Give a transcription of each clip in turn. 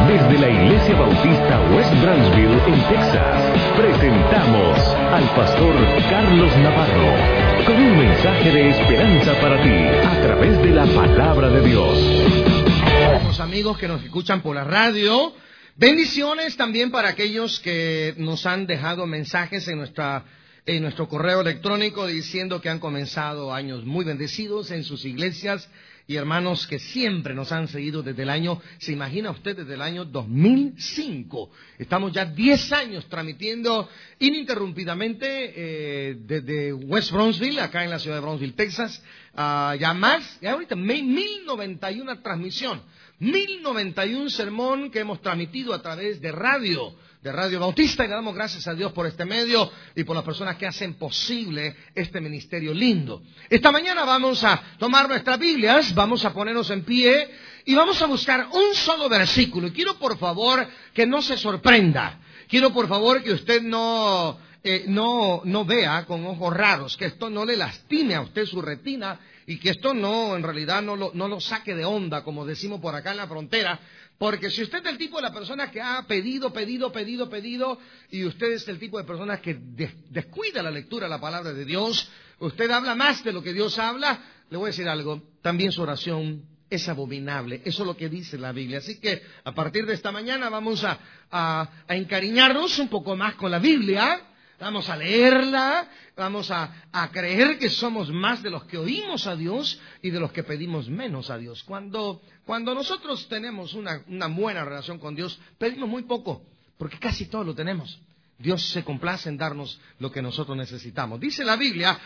Desde la Iglesia Bautista West Brownsville, en Texas, presentamos al pastor Carlos Navarro con un mensaje de esperanza para ti a través de la palabra de Dios. Los amigos que nos escuchan por la radio, bendiciones también para aquellos que nos han dejado mensajes en nuestro correo electrónico diciendo que han comenzado años muy bendecidos en sus iglesias. Y hermanos que siempre nos han seguido desde el año, ¿se imagina usted? Desde el año 2005. Estamos ya 10 años transmitiendo ininterrumpidamente desde West Brownsville, acá en la ciudad de Brownsville, Texas. Ya ahorita 1091 transmisión, 1091 sermón que hemos transmitido a través de Radio Bautista, y le damos gracias a Dios por este medio y por las personas que hacen posible este ministerio lindo. Esta mañana vamos a tomar nuestras Biblias, vamos a ponernos en pie y vamos a buscar un solo versículo. Y quiero por favor que no se sorprenda, quiero por favor que usted no vea con ojos raros, que esto no le lastime a usted su retina y que esto en realidad no lo saque de onda, como decimos por acá en la frontera. Porque si usted es el tipo de la persona que ha pedido, y usted es el tipo de persona que descuida la lectura de la palabra de Dios, usted habla más de lo que Dios habla, le voy a decir algo, también su oración es abominable. Eso es lo que dice la Biblia. Así que a partir de esta mañana vamos a encariñarnos un poco más con la Biblia. Vamos a leerla, vamos a creer que somos más de los que oímos a Dios y de los que pedimos menos a Dios. Cuando nosotros tenemos una buena relación con Dios, pedimos muy poco, porque casi todo lo tenemos. Dios se complace en darnos lo que nosotros necesitamos. Dice la Biblia,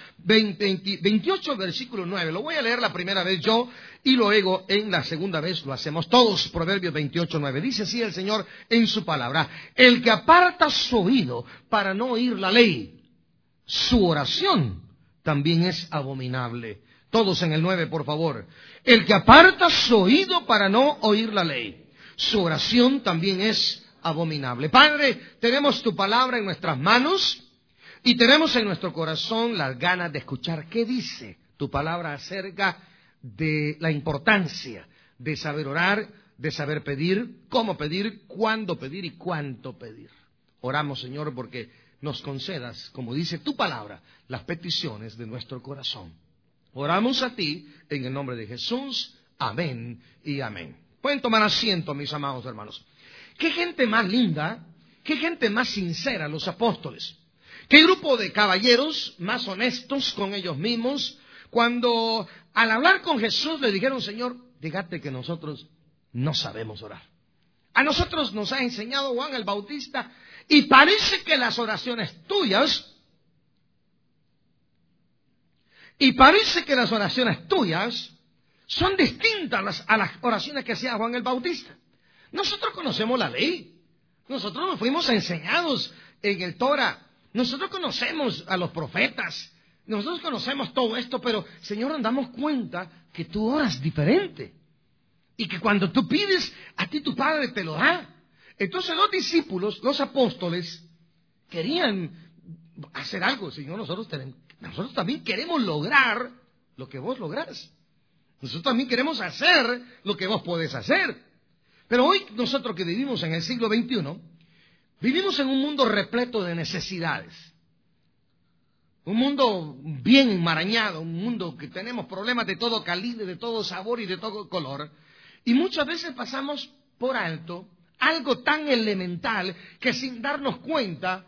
28 versículo 9. Lo voy a leer la primera vez yo y luego en la segunda vez lo hacemos todos. Proverbios 28, 9. Dice así el Señor en su palabra: el que aparta su oído para no oír la ley, su oración también es abominable. Todos en el 9, por favor. El que aparta su oído para no oír la ley, su oración también es abominable. Padre, tenemos tu palabra en nuestras manos y tenemos en nuestro corazón las ganas de escuchar qué dice tu palabra acerca de la importancia de saber orar, de saber pedir, cómo pedir, cuándo pedir y cuánto pedir. Oramos, Señor, porque nos concedas, como dice tu palabra, las peticiones de nuestro corazón. Oramos a ti en el nombre de Jesús. Amén y amén. Pueden tomar asiento, mis amados hermanos. Qué gente más linda, qué gente más sincera los apóstoles. Qué grupo de caballeros más honestos con ellos mismos, cuando al hablar con Jesús le dijeron: Señor, dígate que nosotros no sabemos orar. A nosotros nos ha enseñado Juan el Bautista y parece que las oraciones tuyas son distintas a las oraciones que hacía Juan el Bautista. Nosotros conocemos la ley, nosotros nos fuimos enseñados en el Torah, nosotros conocemos a los profetas, nosotros conocemos todo esto, pero Señor, nos damos cuenta que tú oras diferente y que cuando tú pides, a ti tu Padre te lo da. Entonces los discípulos, los apóstoles, querían hacer algo. Señor, nosotros también queremos lograr lo que vos lográs. Nosotros también queremos hacer lo que vos podés hacer. Pero hoy nosotros que vivimos en el siglo XXI, vivimos en un mundo repleto de necesidades. Un mundo bien enmarañado, un mundo que tenemos problemas de todo calibre, de todo sabor y de todo color. Y muchas veces pasamos por alto algo tan elemental que sin darnos cuenta,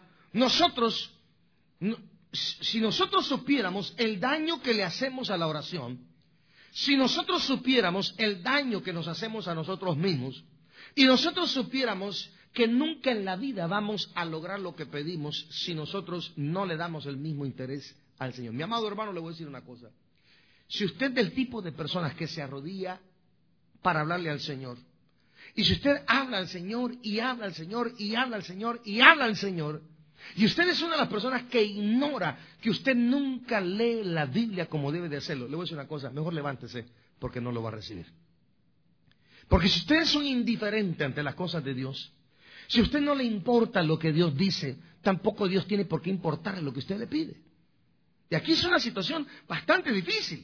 si nosotros supiéramos el daño que le hacemos a la oración, si nosotros supiéramos el daño que nos hacemos a nosotros mismos, y nosotros supiéramos que nunca en la vida vamos a lograr lo que pedimos si nosotros no le damos el mismo interés al Señor. Mi amado hermano, le voy a decir una cosa. Si usted es del tipo de personas que se arrodilla para hablarle al Señor, y si usted habla al Señor y habla al Señor y habla al Señor y habla al Señor, y usted es una de las personas que ignora que usted nunca lee la Biblia como debe de hacerlo, le voy a decir una cosa: mejor levántese, porque no lo va a recibir. Porque si usted es un indiferente ante las cosas de Dios, si a usted no le importa lo que Dios dice, tampoco Dios tiene por qué importarle lo que usted le pide. Y aquí es una situación bastante difícil,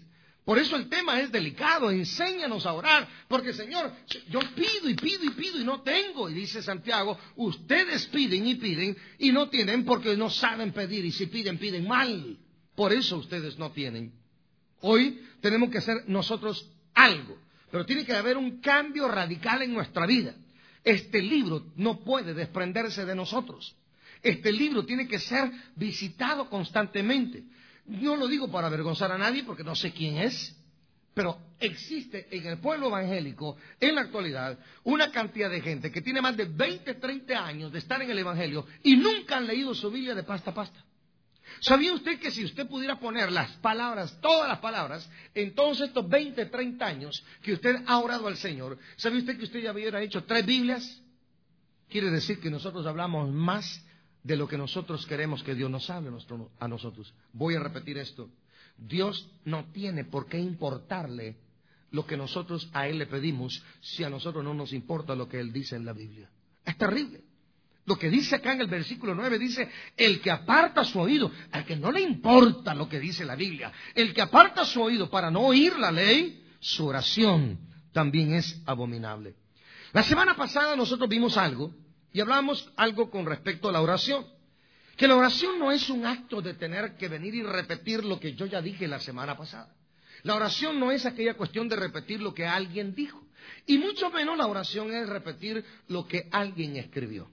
Por eso el tema es delicado. Enséñanos a orar. Porque, Señor, yo pido y pido y pido y no tengo. Y dice Santiago, ustedes piden y no tienen porque no saben pedir. Y si piden, piden mal. Por eso ustedes no tienen. Hoy tenemos que hacer nosotros algo. Pero tiene que haber un cambio radical en nuestra vida. Este libro no puede desprenderse de nosotros. Este libro tiene que ser visitado constantemente. No lo digo para avergonzar a nadie porque no sé quién es, pero existe en el pueblo evangélico, en la actualidad, una cantidad de gente que tiene más de 20, 30 años de estar en el evangelio y nunca han leído su Biblia de pasta a pasta. ¿Sabía usted que si usted pudiera poner las palabras, todas las palabras, en todos estos 20, 30 años que usted ha orado al Señor, ¿sabía usted que usted ya hubiera hecho 3 Biblias? Quiere decir que nosotros hablamos más de lo que nosotros queremos que Dios nos hable a nosotros. Voy a repetir esto. Dios no tiene por qué importarle lo que nosotros a Él le pedimos si a nosotros no nos importa lo que Él dice en la Biblia. Es terrible. Lo que dice acá en el versículo 9 dice, el que aparta su oído, al que no le importa lo que dice la Biblia, el que aparta su oído para no oír la ley, su oración también es abominable. La semana pasada nosotros vimos algo y hablamos algo con respecto a la oración. Que la oración no es un acto de tener que venir y repetir lo que yo ya dije la semana pasada. La oración no es aquella cuestión de repetir lo que alguien dijo. Y mucho menos la oración es repetir lo que alguien escribió.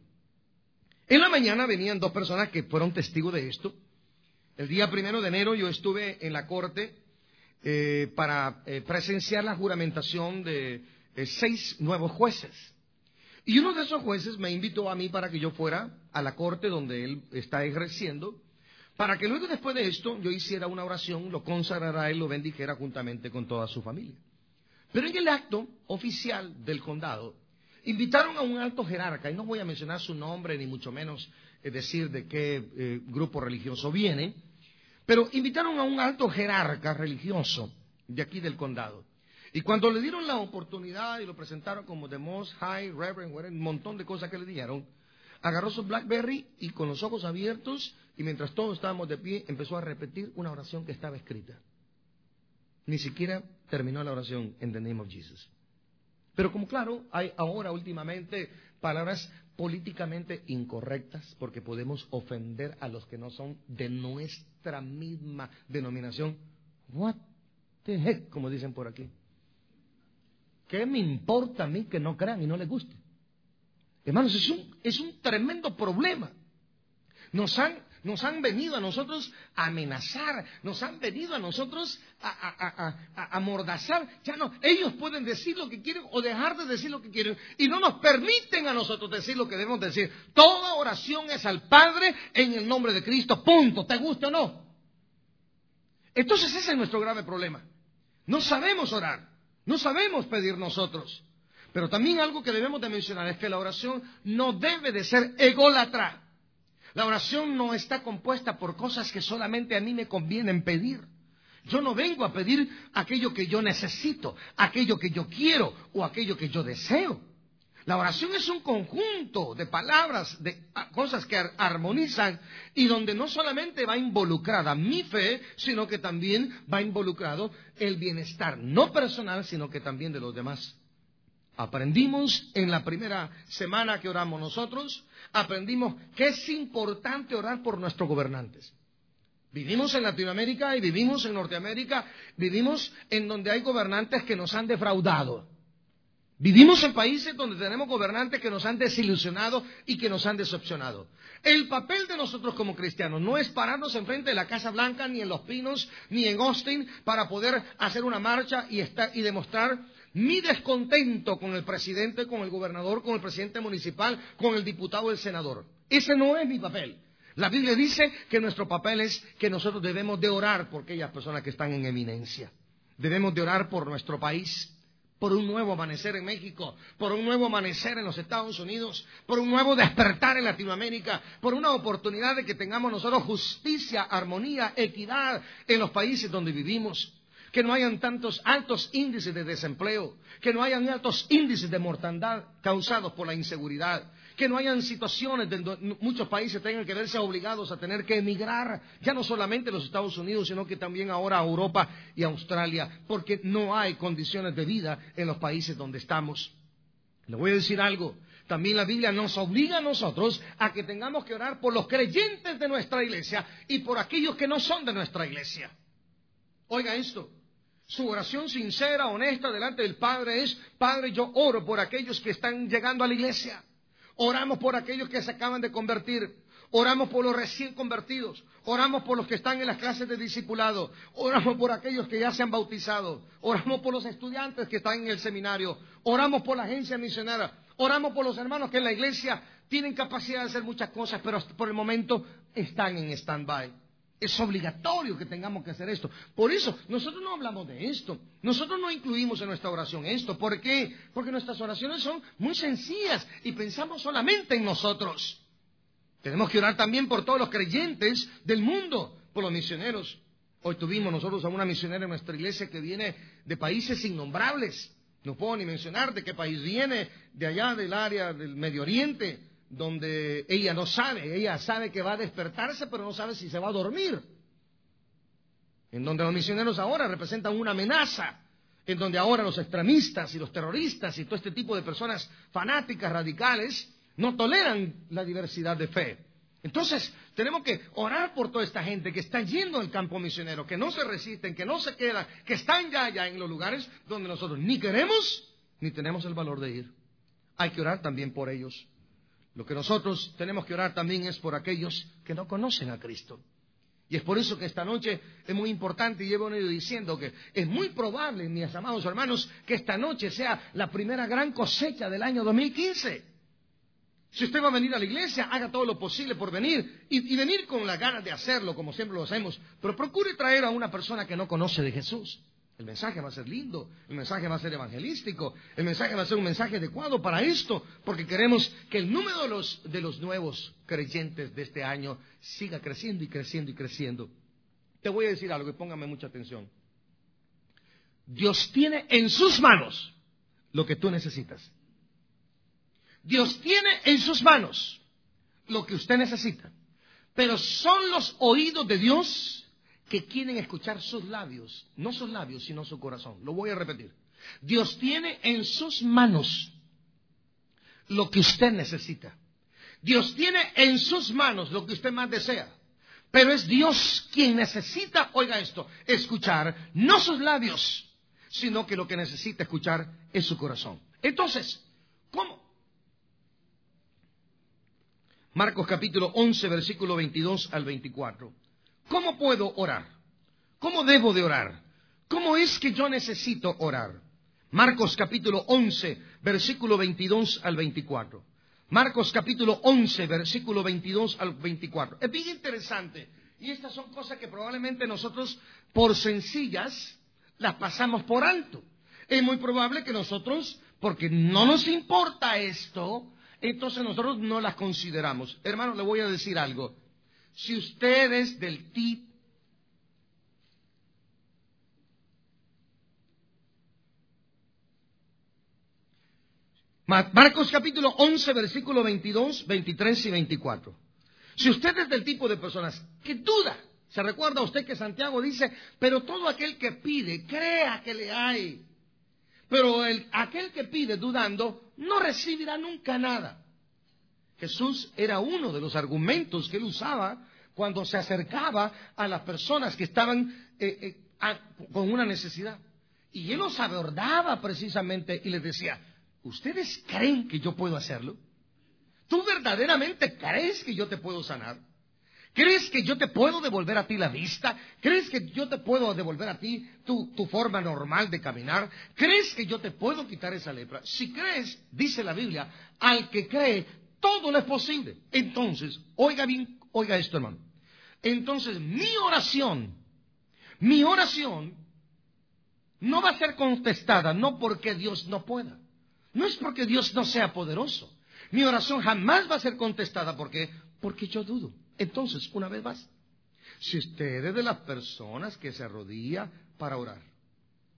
En la mañana venían 2 personas que fueron testigos de esto. El día 1 de enero yo estuve en la corte para presenciar la juramentación de 6 nuevos jueces. Y uno de esos jueces me invitó a mí para que yo fuera a la corte donde él está ejerciendo, para que luego después de esto yo hiciera una oración, lo consagrara a él, lo bendijera juntamente con toda su familia. Pero en el acto oficial del condado, invitaron a un alto jerarca, y no voy a mencionar su nombre, ni mucho menos decir de qué grupo religioso viene, pero invitaron a un alto jerarca religioso de aquí del condado. Y cuando le dieron la oportunidad y lo presentaron como the most high reverend, un montón de cosas que le dijeron, agarró su BlackBerry y con los ojos abiertos, y mientras todos estábamos de pie, empezó a repetir una oración que estaba escrita. Ni siquiera terminó la oración in the name of Jesus. Pero como claro, hay ahora últimamente palabras políticamente incorrectas porque podemos ofender a los que no son de nuestra misma denominación. What the heck, como dicen por aquí. ¿Qué me importa a mí que no crean y no les guste? Hermanos, es un tremendo problema. Nos han venido a nosotros a amenazar, nos han venido a nosotros a amordazar. Ya no, ellos pueden decir lo que quieren o dejar de decir lo que quieren y no nos permiten a nosotros decir lo que debemos decir. Toda oración es al Padre en el nombre de Cristo, punto, te guste o no. Entonces ese es nuestro grave problema. No sabemos orar, no sabemos pedir nosotros. Pero también algo que debemos de mencionar es que la oración no debe de ser ególatra. La oración no está compuesta por cosas que solamente a mí me convienen pedir. Yo no vengo a pedir aquello que yo necesito, aquello que yo quiero o aquello que yo deseo. La oración es un conjunto de palabras, de cosas que armonizan y donde no solamente va involucrada mi fe, sino que también va involucrado el bienestar, no personal, sino que también de los demás. Aprendimos en la primera semana que oramos nosotros, aprendimos que es importante orar por nuestros gobernantes. Vivimos en Latinoamérica y vivimos en Norteamérica, vivimos en donde hay gobernantes que nos han defraudado. Vivimos en países donde tenemos gobernantes que nos han desilusionado y que nos han decepcionado. El papel de nosotros como cristianos no es pararnos enfrente de la Casa Blanca, ni en Los Pinos, ni en Austin, para poder hacer una marcha y demostrar mi descontento con el presidente, con el gobernador, con el presidente municipal, con el diputado o el senador. Ese no es mi papel. La Biblia dice que nuestro papel es que nosotros debemos de orar por aquellas personas que están en eminencia. Debemos de orar por nuestro país, por un nuevo amanecer en México, por un nuevo amanecer en los Estados Unidos, por un nuevo despertar en Latinoamérica, por una oportunidad de que tengamos nosotros justicia, armonía, equidad en los países donde vivimos. que no hayan tantos altos índices de desempleo, que no hayan altos índices de mortandad causados por la inseguridad, que no hayan situaciones donde muchos países tengan que verse obligados a tener que emigrar, ya no solamente a los Estados Unidos, sino que también ahora a Europa y a Australia, porque no hay condiciones de vida en los países donde estamos. Le voy a decir algo, también la Biblia nos obliga a nosotros a que tengamos que orar por los creyentes de nuestra iglesia y por aquellos que no son de nuestra iglesia. Oiga esto, su oración sincera, honesta delante del Padre es: Padre, yo oro por aquellos que están llegando a la iglesia. Oramos por aquellos que se acaban de convertir. Oramos por los recién convertidos. Oramos por los que están en las clases de discipulado. Oramos por aquellos que ya se han bautizado. Oramos por los estudiantes que están en el seminario. Oramos por la agencia misionera. Oramos por los hermanos que en la iglesia tienen capacidad de hacer muchas cosas, pero por el momento están en stand-by. Es obligatorio que tengamos que hacer esto. Por eso, nosotros no hablamos de esto. Nosotros no incluimos en nuestra oración esto. ¿Por qué? Porque nuestras oraciones son muy sencillas y pensamos solamente en nosotros. Tenemos que orar también por todos los creyentes del mundo, por los misioneros. Hoy tuvimos nosotros a una misionera en nuestra iglesia que viene de países innombrables. No puedo ni mencionar de qué país viene, de allá del área del Medio Oriente, donde ella no sabe, ella sabe que va a despertarse, pero no sabe si se va a dormir. En donde los misioneros ahora representan una amenaza, en donde ahora los extremistas y los terroristas y todo este tipo de personas fanáticas, radicales, no toleran la diversidad de fe. Entonces, tenemos que orar por toda esta gente que está yendo al campo misionero, que no se resisten, que no se quedan, que están ya en los lugares donde nosotros ni queremos ni tenemos el valor de ir. Hay que orar también por ellos. Lo que nosotros tenemos que orar también es por aquellos que no conocen a Cristo. Y es por eso que esta noche es muy importante, y llevo venido diciendo que es muy probable, mis amados hermanos, que esta noche sea la primera gran cosecha del año 2015. Si usted va a venir a la iglesia, haga todo lo posible por venir y venir con las ganas de hacerlo, como siempre lo hacemos, pero procure traer a una persona que no conoce de Jesús. El mensaje va a ser lindo, el mensaje va a ser evangelístico, el mensaje va a ser un mensaje adecuado para esto, porque queremos que el número de los nuevos creyentes de este año siga creciendo y creciendo y creciendo. Te voy a decir algo y póngame mucha atención. Dios tiene en sus manos lo que tú necesitas. Dios tiene en sus manos lo que usted necesita, pero son los oídos de Dios que quieren escuchar sus labios, no sus labios, sino su corazón. Lo voy a repetir. Dios tiene en sus manos lo que usted necesita. Dios tiene en sus manos lo que usted más desea. Pero es Dios quien necesita, oiga esto, escuchar, no sus labios, sino que lo que necesita escuchar es su corazón. Entonces, ¿cómo? Marcos capítulo 11, versículo 22 al 24. ¿Cómo puedo orar? ¿Cómo debo de orar? ¿Cómo es que yo necesito orar? Marcos capítulo 11, versículo 22 al 24. Marcos capítulo 11, versículo 22 al 24. Es bien interesante. Y estas son cosas que probablemente nosotros, por sencillas, las pasamos por alto. Es muy probable que nosotros, porque no nos importa esto, entonces nosotros no las consideramos. Hermano, le voy a decir algo. Si usted es del tipo, Marcos capítulo 11, versículo 22, 23 y 24. Si usted es del tipo de personas que duda, ¿se recuerda usted que Santiago dice, pero todo aquel que pide, crea que le hay? Pero aquel que pide dudando, no recibirá nunca nada. Jesús era uno de los argumentos que él usaba cuando se acercaba a las personas que estaban con una necesidad. Y él los abordaba precisamente y les decía, ¿ustedes creen que yo puedo hacerlo? ¿Tú verdaderamente crees que yo te puedo sanar? ¿Crees que yo te puedo devolver a ti la vista? ¿Crees que yo te puedo devolver a ti tu forma normal de caminar? ¿Crees que yo te puedo quitar esa lepra? Si crees, dice la Biblia, al que cree, todo le es posible. Entonces, oiga bien, oiga esto, hermano. Entonces, mi oración no va a ser contestada, no porque Dios no pueda. No es porque Dios no sea poderoso. Mi oración jamás va a ser contestada porque yo dudo. Entonces, una vez más, si usted es de las personas que se arrodilla para orar,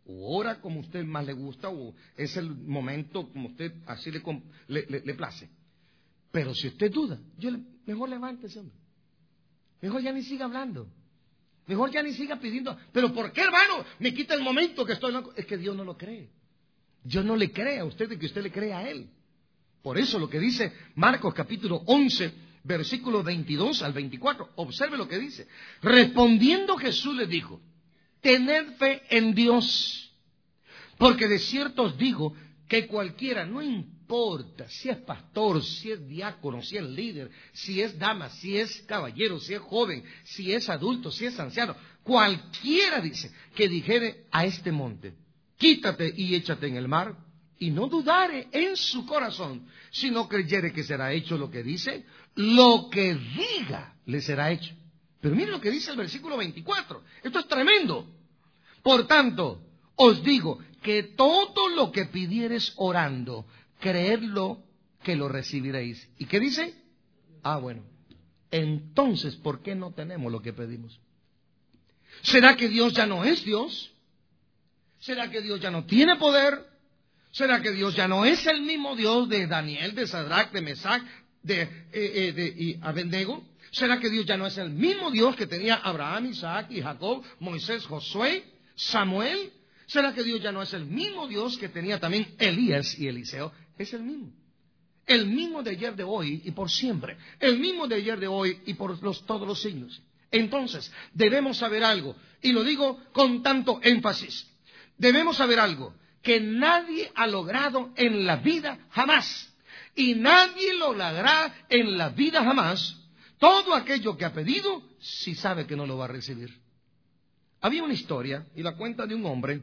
o ora como a usted más le gusta, o es el momento como usted así le place. Pero si usted duda, mejor levántese, hombre. Mejor ya ni siga hablando. Mejor ya ni siga pidiendo. ¿Pero por qué, hermano? Me quita el momento que estoy loco. Es que Dios no lo cree. Dios no le cree a usted de que usted le cree a Él. Por eso lo que dice Marcos capítulo 11, versículo 22 al 24. Observe lo que dice. Respondiendo Jesús les dijo: tened fe en Dios, porque de cierto os digo que cualquiera, no importa si es pastor, si es diácono, si es líder, si es dama, si es caballero, si es joven, si es adulto, si es anciano, cualquiera, dice, que dijere a este monte: quítate y échate en el mar, y no dudare en su corazón, sino creyere que será hecho lo que dice, lo que diga le será hecho. Pero miren lo que dice el versículo 24. Esto es tremendo. Por tanto, os digo que todo lo que pidiereis orando, creedlo que lo recibiréis. ¿Y qué dice? Bueno, entonces, ¿por qué no tenemos lo que pedimos? ¿Será que Dios ya no es Dios? ¿Será que Dios ya no tiene poder? ¿Será que Dios ya no es el mismo Dios de Daniel, de Sadrach, de Mesach, de Abednego? ¿Será que Dios ya no es el mismo Dios que tenía Abraham, Isaac y Jacob, Moisés, Josué, Samuel? ¿Será que Dios ya no es el mismo Dios que tenía también Elías y Eliseo? Es el mismo. El mismo de ayer, de hoy y por siempre. El mismo de ayer, de hoy y por todos los siglos. Entonces, debemos saber algo, y lo digo con tanto énfasis. Debemos saber algo que nadie ha logrado en la vida jamás. Y nadie lo logrará en la vida jamás. Todo aquello que ha pedido, si sabe que no lo va a recibir. Había una historia, y la cuenta de un hombre,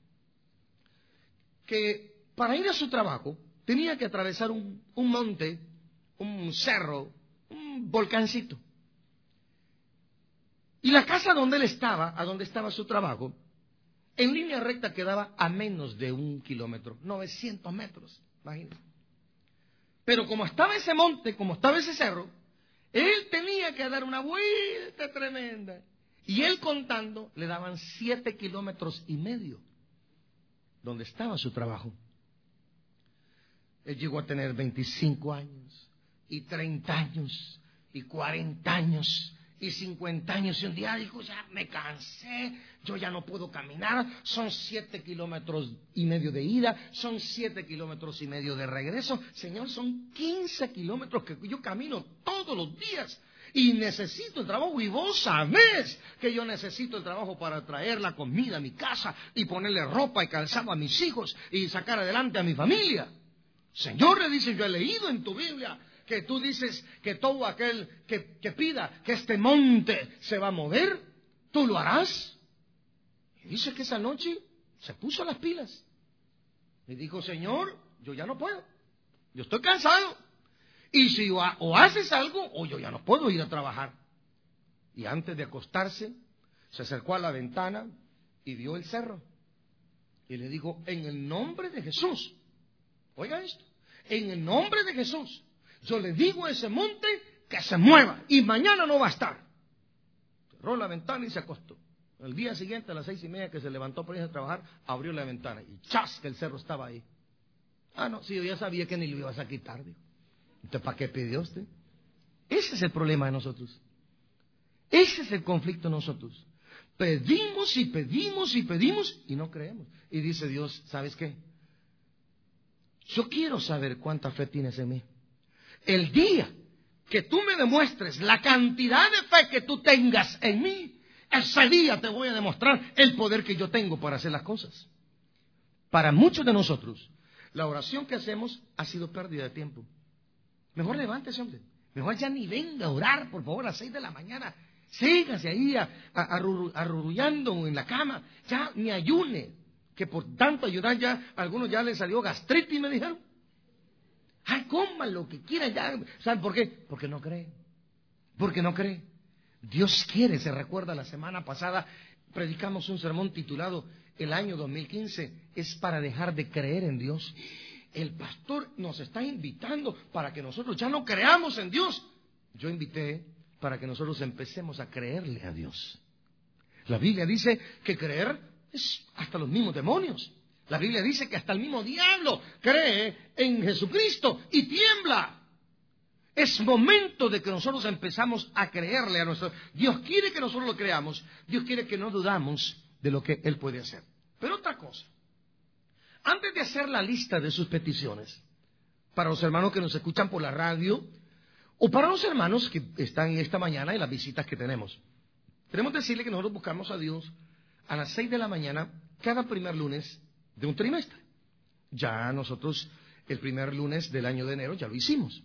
que para ir a su trabajo tenía que atravesar un monte, un cerro, un volcancito. Y la casa donde él estaba, a donde estaba su trabajo, en línea recta quedaba a menos de 1 kilómetro, 900 metros, imagínense. Pero como estaba ese monte, como estaba ese cerro, él tenía que dar una vuelta tremenda. Y él contando, le daban 7,5 kilómetros donde estaba su trabajo. Él llegó a tener 25 años, y 30 años, y 40 años, y 50 años, y un día dijo: ya me cansé, yo ya no puedo caminar, son 7,5 kilómetros de ida, son 7,5 kilómetros de regreso. Señor, son 15 kilómetros que yo camino todos los días, y necesito el trabajo, y vos sabés que yo necesito el trabajo para traer la comida a mi casa, y ponerle ropa y calzado a mis hijos, y sacar adelante a mi familia. Señor, le dice: yo he leído en tu Biblia que tú dices que todo aquel que pida que este monte se va a mover, tú lo harás. Y dice que esa noche se puso las pilas. Y dijo: Señor, yo ya no puedo. Yo estoy cansado. Y si o haces algo, o yo ya no puedo ir a trabajar. Y antes de acostarse, se acercó a la ventana y vio el cerro. Y le dijo: en el nombre de Jesús, oiga esto, en el nombre de Jesús, yo le digo a ese monte que se mueva, y mañana no va a estar. Cerró la ventana y se acostó. El día siguiente, a las 6:30 que se levantó para ir a trabajar, abrió la ventana y ¡chas!, que el cerro estaba ahí. No, sí, yo ya sabía que ni lo ibas a quitar, dijo. Entonces, ¿para qué pidió usted? Ese es el problema de nosotros. Ese es el conflicto de nosotros. Pedimos y pedimos y pedimos y no creemos. Y dice Dios: ¿sabes qué? Yo quiero saber cuánta fe tienes en mí. El día que tú me demuestres la cantidad de fe que tú tengas en mí, ese día te voy a demostrar el poder que yo tengo para hacer las cosas. Para muchos de nosotros, la oración que hacemos ha sido pérdida de tiempo. Mejor levántese, hombre. Mejor ya ni venga a orar, por favor, a las 6 de la mañana. Sígase ahí arrullando en la cama. Ya ni ayune, que por tanto ayudar ya, a algunos ya les salió gastritis, me dijeron. Ay, coman lo que quieran ya. ¿Saben por qué? Porque no cree. Porque no cree. Dios quiere. Se recuerda, la semana pasada predicamos un sermón titulado El año 2015 es para dejar de creer en Dios. El pastor nos está invitando para que nosotros ya no creamos en Dios. Yo invité para que nosotros empecemos a creerle a Dios. La Biblia dice que creer es hasta los mismos demonios. La Biblia dice que hasta el mismo diablo cree en Jesucristo y tiembla. Es momento de que nosotros empezamos a creerle a nuestro... Dios quiere que nosotros lo creamos. Dios quiere que no dudamos de lo que Él puede hacer. Pero otra cosa. Antes de hacer la lista de sus peticiones, para los hermanos que nos escuchan por la radio, o para los hermanos que están esta mañana en las visitas que tenemos decirle que nosotros buscamos a Dios a las 6 de la mañana cada primer lunes de un trimestre. Ya nosotros el primer lunes del año de enero ya lo hicimos.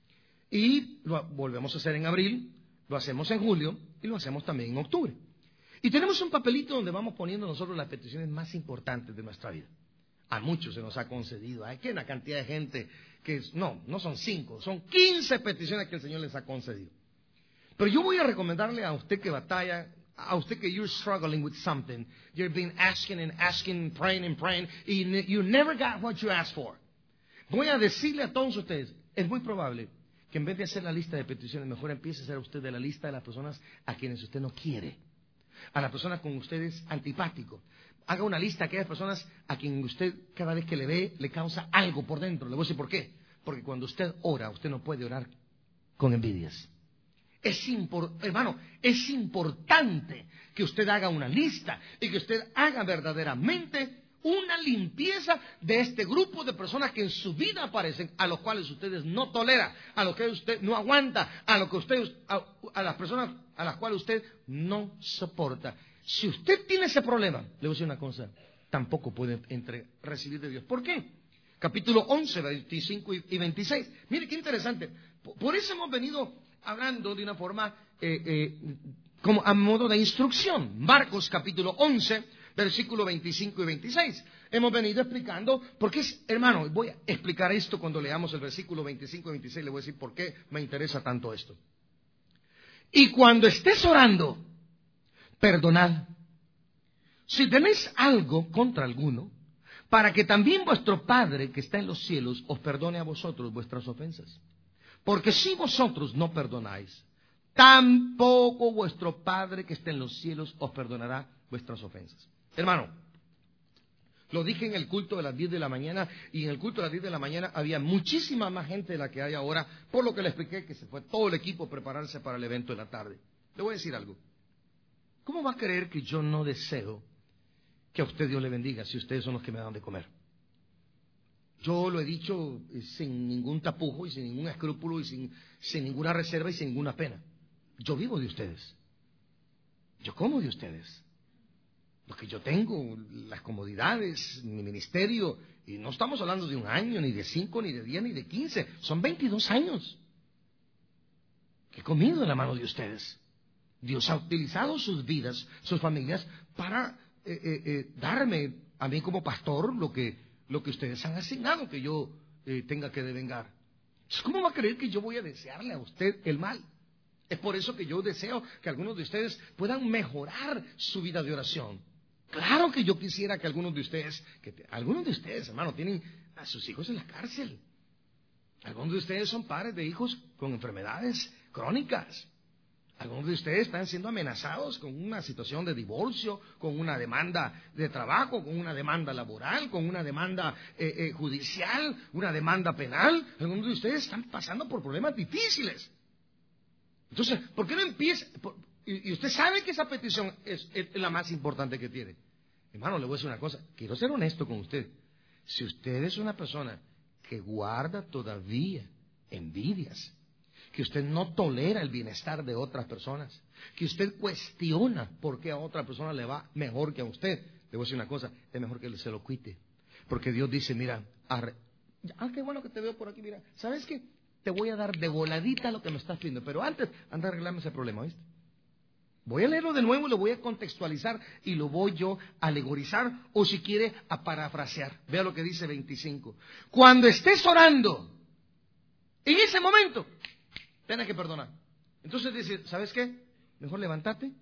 Y lo volvemos a hacer en abril, lo hacemos en julio y lo hacemos también en octubre. Y tenemos un papelito donde vamos poniendo nosotros las peticiones más importantes de nuestra vida. A muchos se nos ha concedido. Hay que una cantidad de gente que no son 5, son 15 peticiones que el Señor les ha concedido. Pero yo voy a recomendarle a usted que batalla, a usted que you're struggling with something, you've been asking and asking, praying and praying, and you never got what you asked for. Voy a decirle a todos ustedes, es muy probable que en vez de hacer la lista de peticiones, mejor empiece a hacer usted de la lista de las personas a quienes usted no quiere, a las personas con usted es antipático. Haga una lista de aquellas personas a quien usted cada vez que le ve le causa algo por dentro. Le voy a decir por qué. Porque cuando usted ora, usted no puede orar con envidias. Hermano, es importante que usted haga una lista y que usted haga verdaderamente una limpieza de este grupo de personas que en su vida aparecen, a los cuales ustedes no tolera, a los que usted no aguanta, a las personas a las cuales usted no soporta. Si usted tiene ese problema, le voy a decir una cosa, tampoco puede recibir de Dios. ¿Por qué? Capítulo 11, 25 y 26. Mire qué interesante. Por eso hemos venido hablando de una forma como a modo de instrucción. Marcos capítulo 11, versículo 25 y 26. Hemos venido explicando, porque hermano, voy a explicar esto cuando leamos el versículo 25 y 26, le voy a decir por qué me interesa tanto esto. Y cuando estés orando, perdonad, si tenéis algo contra alguno, para que también vuestro Padre que está en los cielos os perdone a vosotros vuestras ofensas. Porque si vosotros no perdonáis, tampoco vuestro Padre que está en los cielos os perdonará vuestras ofensas. Hermano, lo dije en el culto de las 10 de la mañana, y en el culto de las 10 de la mañana había muchísima más gente de la que hay ahora, por lo que le expliqué que se fue todo el equipo a prepararse para el evento de la tarde. Le voy a decir algo. ¿Cómo va a creer que yo no deseo que a usted Dios le bendiga si ustedes son los que me dan de comer? Yo lo he dicho sin ningún tapujo y sin ningún escrúpulo y sin ninguna reserva y sin ninguna pena. Yo vivo de ustedes. Yo como de ustedes. Lo que yo tengo, las comodidades, mi ministerio, y no estamos hablando de un año, ni de 5, ni de 10, ni de 15. Son 22 años que he comido de la mano de ustedes. Dios ha utilizado sus vidas, sus familias, para darme a mí como pastor lo que ustedes han asignado que yo tenga que devengar. ¿Cómo va a creer que yo voy a desearle a usted el mal? Es por eso que yo deseo que algunos de ustedes puedan mejorar su vida de oración. Claro que yo quisiera que algunos de ustedes, hermano, tienen a sus hijos en la cárcel. Algunos de ustedes son padres de hijos con enfermedades crónicas. Algunos de ustedes están siendo amenazados con una situación de divorcio, con una demanda de trabajo, con una demanda laboral, con una demanda judicial, una demanda penal. Algunos de ustedes están pasando por problemas difíciles. Entonces, ¿por qué no empieza? Y usted sabe que esa petición es la más importante que tiene. Hermano, le voy a decir una cosa. Quiero ser honesto con usted. Si usted es una persona que guarda todavía envidias, que usted no tolera el bienestar de otras personas, que usted cuestiona por qué a otra persona le va mejor que a usted, le voy a decir una cosa, es mejor que se lo quite. Porque Dios dice, mira, qué bueno que te veo por aquí, mira, ¿sabes qué? Te voy a dar de voladita lo que me estás pidiendo, pero antes, anda a arreglarme ese problema, ¿viste? Voy a leerlo de nuevo y lo voy a contextualizar y lo voy yo a alegorizar, o si quiere, a parafrasear. Vea lo que dice 25. Cuando estés orando, en ese momento, tienes que perdonar. Entonces dice, ¿sabes qué? Mejor levántate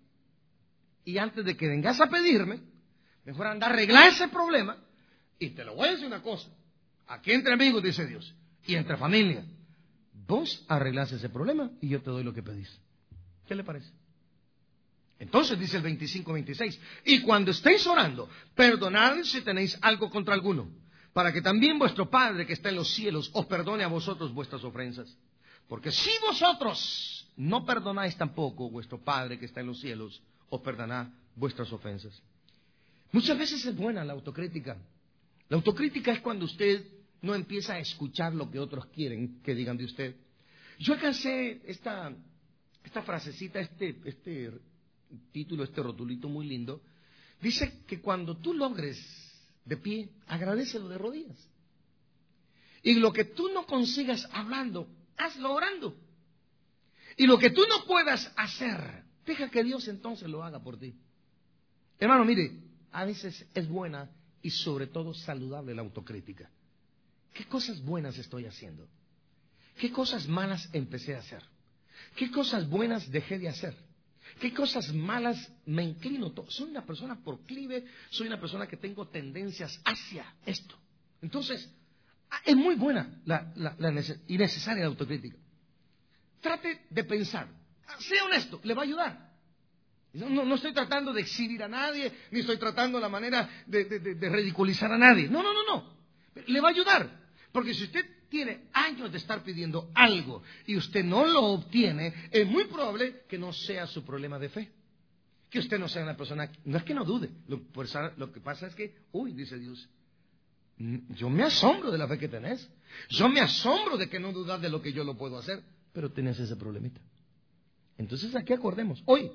y antes de que vengas a pedirme, mejor anda a arreglar ese problema. Y te lo voy a decir una cosa, aquí entre amigos, dice Dios, y entre familia, vos arreglás ese problema y yo te doy lo que pedís. ¿Qué le parece? Entonces dice el 25-26, y cuando estéis orando, perdonad si tenéis algo contra alguno, para que también vuestro Padre que está en los cielos os perdone a vosotros vuestras ofensas. Porque si vosotros no perdonáis tampoco, vuestro Padre que está en los cielos os perdonará vuestras ofensas. Muchas veces es buena la autocrítica. La autocrítica es cuando usted no empieza a escuchar lo que otros quieren que digan de usted. Yo alcancé esta frasecita, este título, este rotulito muy lindo. Dice que cuando tú logres de pie, agradécelo de rodillas. Y lo que tú no consigas hablando, hazlo orando. Y lo que tú no puedas hacer, deja que Dios entonces lo haga por ti. Hermano, mire, a veces es buena y sobre todo saludable la autocrítica. ¿Qué cosas buenas estoy haciendo? ¿Qué cosas malas empecé a hacer? ¿Qué cosas buenas dejé de hacer? ¿Qué cosas malas me inclino? Soy una persona proclive, soy una persona que tengo tendencias hacia esto. Entonces, es muy buena y necesaria la autocrítica. Trate de pensar, sea honesto, le va a ayudar. No estoy tratando de exhibir a nadie, ni estoy tratando la manera de ridiculizar a nadie. No. Le va a ayudar. Porque si usted tiene años de estar pidiendo algo y usted no lo obtiene, es muy probable que no sea su problema de fe. Que usted no sea una persona, no es que no dude, lo que pasa es que, dice Dios, yo me asombro de la fe que tenés. Yo me asombro de que no dudas de lo que yo lo puedo hacer, pero tenés ese problemita. Entonces aquí acordemos, hoy,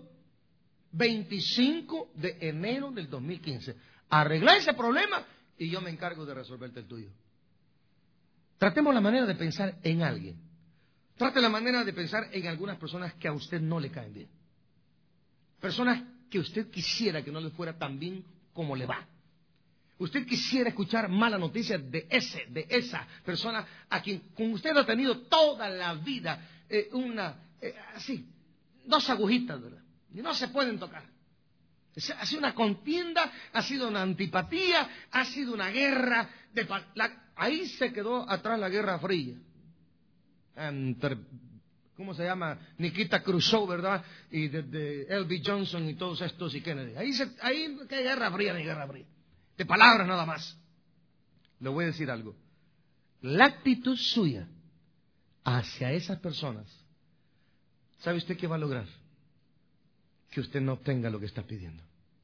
25 de enero del 2015, arregla ese problema y yo me encargo de resolverte el tuyo. Tratemos la manera de pensar en alguien. Trate la manera de pensar en algunas personas que a usted no le caen bien. Personas que usted quisiera que no le fuera tan bien como le va. Usted quisiera escuchar mala noticia de esa persona a quien con usted ha tenido toda la vida así, dos agujitas, ¿verdad? Y no se pueden tocar. Ha sido una contienda, ha sido una antipatía, ha sido una guerra. Ahí se quedó atrás la Guerra Fría. ¿Cómo se llama? Nikita Khrushchev, ¿verdad? Y de L.B. Johnson y todos estos y Kennedy. Ahí ¿qué guerra fría ni guerra fría? De palabras nada más. Le voy a decir algo. La actitud suya hacia esas personas, ¿sabe usted qué va a lograr? Que usted no obtenga lo que está pidiendo.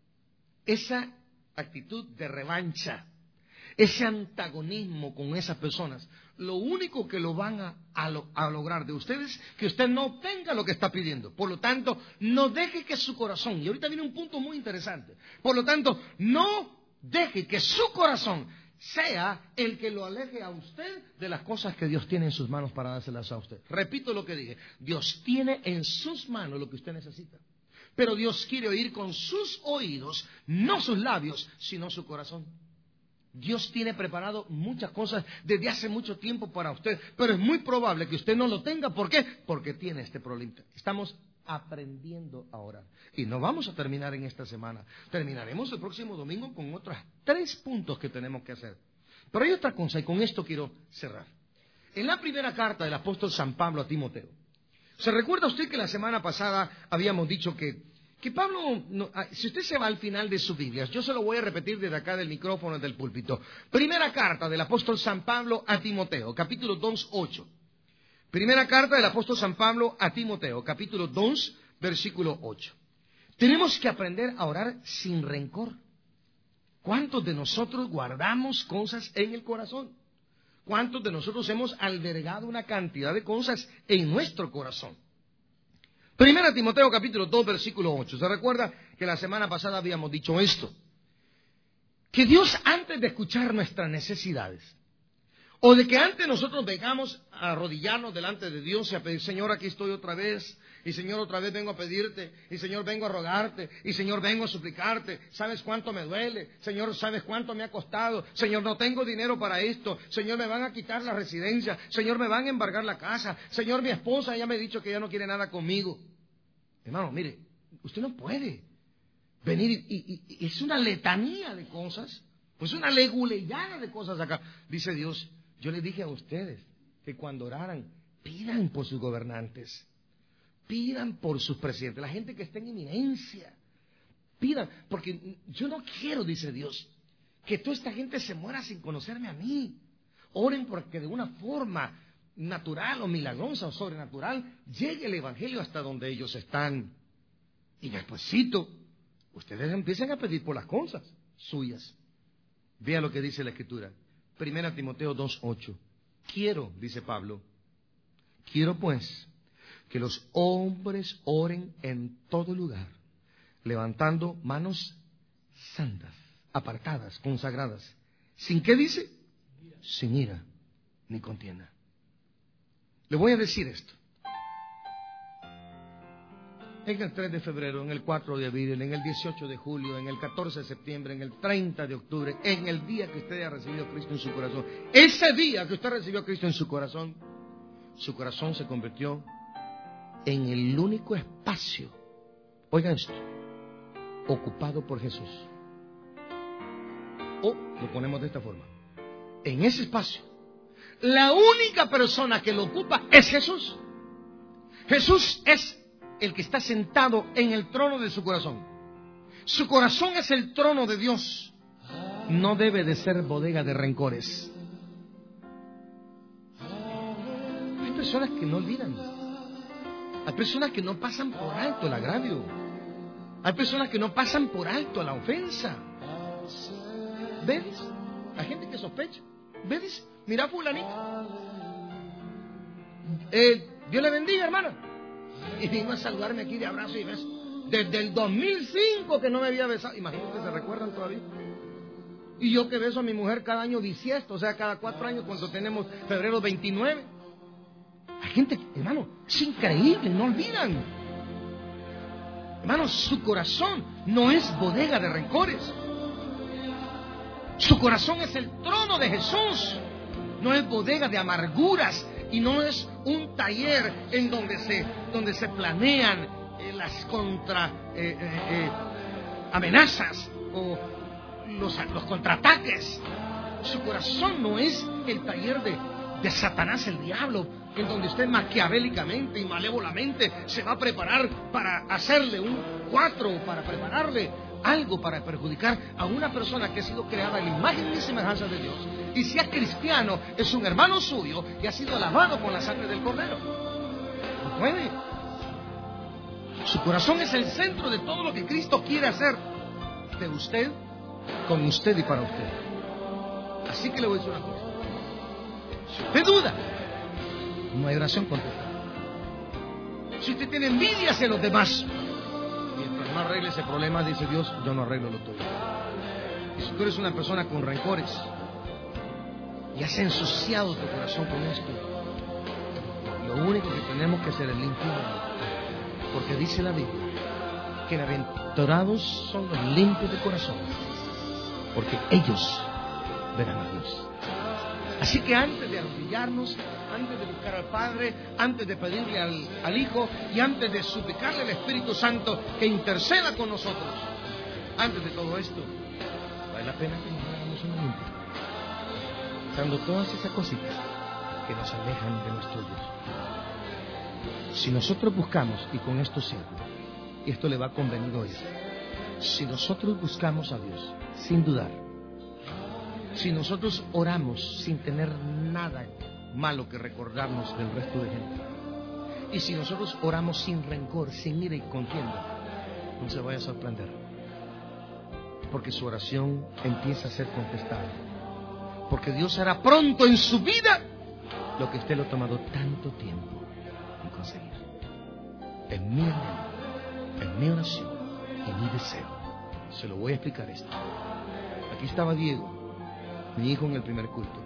Esa actitud de revancha, ese antagonismo con esas personas, lo único que lo van a lograr de ustedes, que usted no obtenga lo que está pidiendo. Por lo tanto, no deje que su corazón, y ahorita viene un punto muy interesante, por lo tanto, no deje que su corazón sea el que lo aleje a usted de las cosas que Dios tiene en sus manos para dárselas a usted. Repito lo que dije, Dios tiene en sus manos lo que usted necesita. Pero Dios quiere oír con sus oídos, no sus labios, sino su corazón. Dios tiene preparado muchas cosas desde hace mucho tiempo para usted, pero es muy probable que usted no lo tenga. ¿Por qué? Porque tiene este problema. Estamos aprendiendo a orar. Y no vamos a terminar en esta semana. Terminaremos el próximo domingo con otros 3 puntos que tenemos que hacer. Pero hay otra cosa, y con esto quiero cerrar. En la primera carta del apóstol San Pablo a Timoteo, ¿se recuerda usted que la semana pasada habíamos dicho que Pablo, si usted se va al final de sus Biblias, yo se lo voy a repetir desde acá del micrófono, del púlpito. Primera carta del apóstol San Pablo a Timoteo, capítulo 2, 8. Primera carta del apóstol San Pablo a Timoteo, capítulo 2, versículo 8. Tenemos que aprender a orar sin rencor. ¿Cuántos de nosotros guardamos cosas en el corazón? ¿Cuántos de nosotros hemos albergado una cantidad de cosas en nuestro corazón? Primera Timoteo capítulo 2 versículo 8. ¿Se recuerda que la semana pasada habíamos dicho esto? Que Dios, antes de escuchar nuestras necesidades, o de que antes nosotros vengamos a arrodillarnos delante de Dios y a pedir, Señor, aquí estoy otra vez, y Señor, otra vez vengo a pedirte, y Señor, vengo a rogarte, y Señor, vengo a suplicarte, ¿sabes cuánto me duele? Señor, ¿sabes cuánto me ha costado? Señor, no tengo dinero para esto, Señor, me van a quitar la residencia, Señor, me van a embargar la casa, Señor, mi esposa ya me ha dicho que ya no quiere nada conmigo. Hermano, mire, usted no puede venir y es una letanía de cosas, pues una leguleyada de cosas acá. Dice Dios, yo les dije a ustedes que cuando oraran, pidan por sus gobernantes. pidan por sus presidentes, la gente que está en eminencia. Pidan, porque yo no quiero, dice Dios, que toda esta gente se muera sin conocerme a mí. Oren porque de una forma natural o milagrosa o sobrenatural llegue el evangelio hasta donde ellos están. Y despuesito, ustedes empiezan a pedir por las cosas suyas. Vea lo que dice la Escritura. 1 Timoteo 2:8. Quiero, dice Pablo, quiero pues que los hombres oren en todo lugar, levantando manos santas, apartadas, consagradas. ¿Sin qué dice? Sin ira ni contienda. Le voy a decir esto. En el 3 de febrero, en el 4 de abril, en el 18 de julio, en el 14 de septiembre, en el 30 de octubre, en el día que usted haya recibido a Cristo en su corazón, ese día que usted recibió a Cristo en su corazón se convirtió en el único espacio, oigan esto, ocupado por Jesús. O lo ponemos de esta forma: en ese espacio, la única persona que lo ocupa es Jesús. Jesús es el que está sentado en el trono de su corazón. Su corazón es el trono de Dios. No debe de ser bodega de rencores. Hay personas que no olvidan. Hay personas que no pasan por alto el agravio. Hay personas que no pasan por alto la ofensa. ¿Ves? Hay gente que sospecha. ¿Ves? Mira fulanita. Dios le bendiga, hermana. Y vino a saludarme aquí de abrazo y beso. Desde el 2005 que no me había besado. Imagínate, ¿se recuerdan todavía? Y yo que beso a mi mujer cada año bisiesto, o sea, cada 4 años cuando tenemos febrero 29. Hay gente, hermano, es increíble, no olvidan. Hermano, su corazón no es bodega de rencores. Su corazón es el trono de Jesús. No es bodega de amarguras. Y no es un taller en donde se planean las amenazas o los contraataques. Su corazón no es el taller de Satanás, el diablo, en donde usted maquiavélicamente y malévolamente se va a preparar para hacerle un 4, para prepararle algo para perjudicar a una persona que ha sido creada en la imagen y semejanza de Dios. Y si es cristiano, es un hermano suyo y ha sido lavado con la sangre del Cordero. No puede. Su corazón es el centro de todo lo que Cristo quiere hacer de usted, con usted y para usted. Así que le voy a decir una cosa. Si usted duda, no hay oración contestada. Si usted tiene envidia hacia los demás, mientras no arregle ese problema, dice Dios, yo no arreglo lo tuyo. Y si tú eres una persona con rencores y has ensuciado tu corazón con esto, lo único que tenemos que hacer es limpiarlo. Porque dice la Biblia que bienaventurados son los limpios de corazón, porque ellos verán a Dios. Así que antes de arrodillarnos, antes de buscar al Padre, antes de pedirle al Hijo y antes de suplicarle al Espíritu Santo que interceda con nosotros, antes de todo esto, vale la pena que nos hagamos una limpia, quitando todas esas cositas que nos alejan de nuestro Dios. Si nosotros buscamos, y con esto cierro, y esto le va a convenir hoy, si nosotros buscamos a Dios sin dudar, si nosotros oramos sin tener nada malo que recordarnos del resto de gente, y si nosotros oramos sin rencor, sin ira y contienda, no se vaya a sorprender, porque su oración empieza a ser contestada, porque Dios hará pronto en su vida lo que usted lo ha tomado tanto tiempo en conseguir. En mi anhelo, en mi oración, en mi deseo. Se lo voy a explicar esto. Aquí estaba Diego, mi hijo, en el primer culto.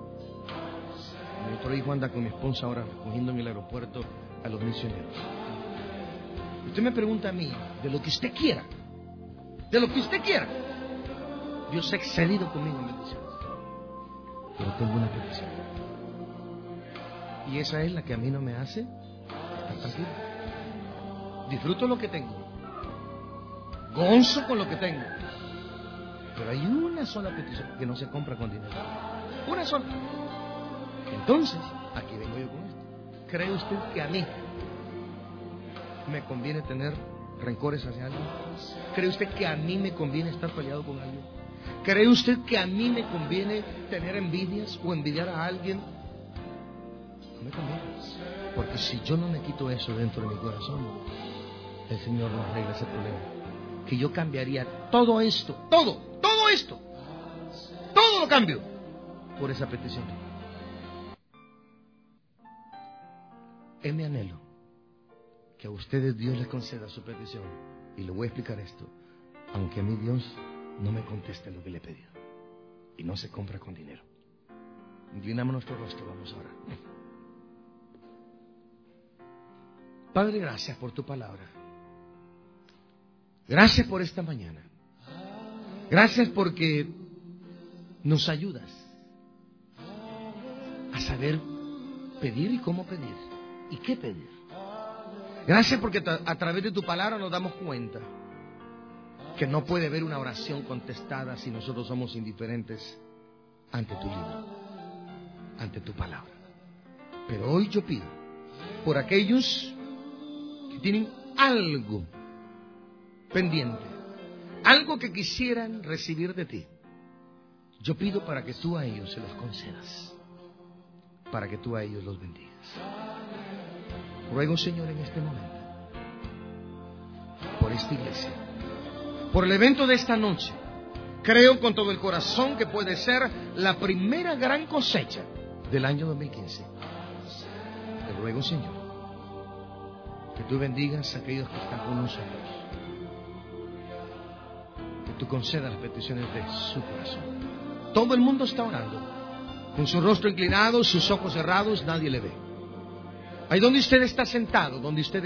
Mi otro hijo anda con mi esposa ahora recogiendo en el aeropuerto a los misioneros. Usted me pregunta a mí, de lo que usted quiera, de lo que usted quiera. Dios ha excedido conmigo en bendiciones. Pero tengo una petición. Y esa es la que a mí no me hace estar tranquilo. Disfruto lo que tengo. Gonzo con lo que tengo. Pero hay una sola petición que no se compra con dinero. Una sola. Entonces, aquí vengo yo con esto. ¿Cree usted que a mí me conviene tener rencores hacia alguien? ¿Cree usted que a mí me conviene estar peleado con alguien? ¿Cree usted que a mí me conviene tener envidias o envidiar a alguien? No me conviene. Porque si yo no me quito eso dentro de mi corazón, el Señor nos arregla ese problema. Que yo cambiaría todo esto, todo esto, todo lo cambio por esa petición. Es mi anhelo que a ustedes Dios les conceda su petición. Y le voy a explicar esto. Aunque a mí Dios no me conteste lo que le he pedido. Y no se compra con dinero. Inclinamos nuestro rostro, vamos ahora. Padre, gracias por tu palabra. Gracias por esta mañana. Gracias porque nos ayudas a saber pedir y cómo pedir y qué pedir. Gracias porque a través de tu palabra nos damos cuenta que no puede haber una oración contestada si nosotros somos indiferentes ante tu libro, ante tu palabra. Pero hoy yo pido por aquellos que tienen algo pendiente, algo que quisieran recibir de ti. Yo pido para que tú a ellos se los concedas, para que tú a ellos los bendigas. Ruego, Señor, en este momento, por esta iglesia, por el evento de esta noche. Creo con todo el corazón que puede ser la primera gran cosecha del año 2015. Te ruego, Señor, que tú bendigas a aquellos que están con nosotros, que tú concedas las peticiones de su corazón. Todo el mundo está orando, con su rostro inclinado, sus ojos cerrados, nadie le ve. Ahí donde usted está sentado,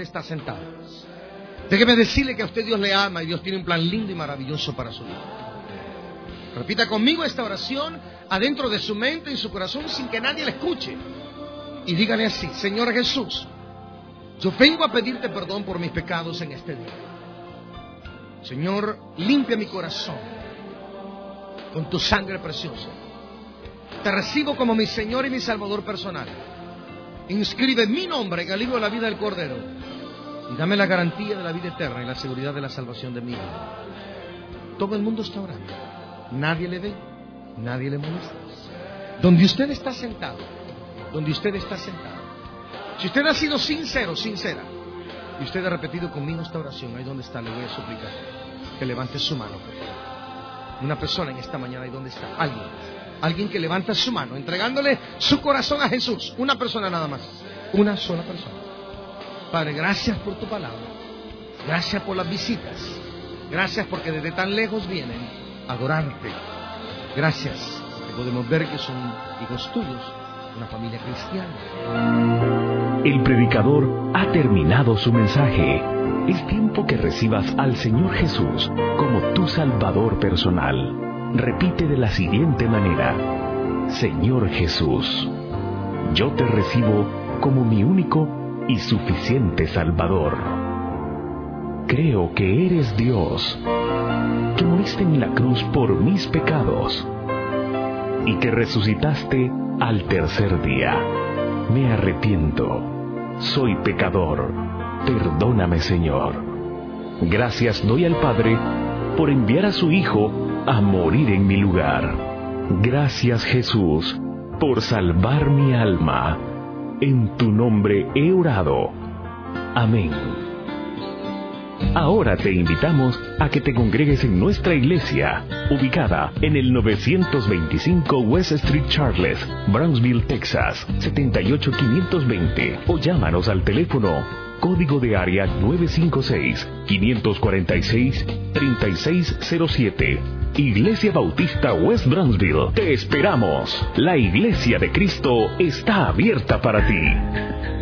déjeme decirle que a usted Dios le ama y Dios tiene un plan lindo y maravilloso para su vida. Repita conmigo esta oración adentro de su mente y su corazón sin que nadie la escuche. Y dígale así: Señor Jesús, yo vengo a pedirte perdón por mis pecados en este día. Señor, limpia mi corazón con tu sangre preciosa. Te recibo como mi Señor y mi Salvador personal. Inscribe mi nombre en el libro de la vida del Cordero y dame la garantía de la vida eterna y la seguridad de la salvación de mi vida. Todo el mundo está orando. Nadie le ve, nadie le molesta. Donde usted está sentado, si usted ha sido sincero, sincera, y usted ha repetido conmigo esta oración, ahí donde está, le voy a suplicar que levante su mano, por favor. Una persona en esta mañana, ahí donde está, alguien que levanta su mano, entregándole su corazón a Jesús. Una persona nada más, una sola persona. Padre, gracias por tu palabra, gracias por las visitas, gracias porque desde tan lejos vienen a adorarte. Gracias porque podemos ver que son hijos tuyos, una familia cristiana. El predicador ha terminado su mensaje. Es tiempo que recibas al Señor Jesús como tu Salvador personal. Repite de la siguiente manera: Señor Jesús, yo te recibo como mi único y suficiente Salvador. Creo que eres Dios, que moriste en la cruz por mis pecados y que resucitaste al tercer día. Me arrepiento, soy pecador, perdóname, Señor. Gracias doy al Padre por enviar a su Hijo a morir en mi lugar. Gracias, Jesús, por salvar mi alma. En tu nombre he orado. Amén. Ahora te invitamos a que te congregues en nuestra iglesia, ubicada en el 925 West Street Charles, Brownsville, Texas, 78520, o llámanos al teléfono código de área 956-546-3607. Iglesia Bautista West Brownsville. Te esperamos. La Iglesia de Cristo está abierta para ti.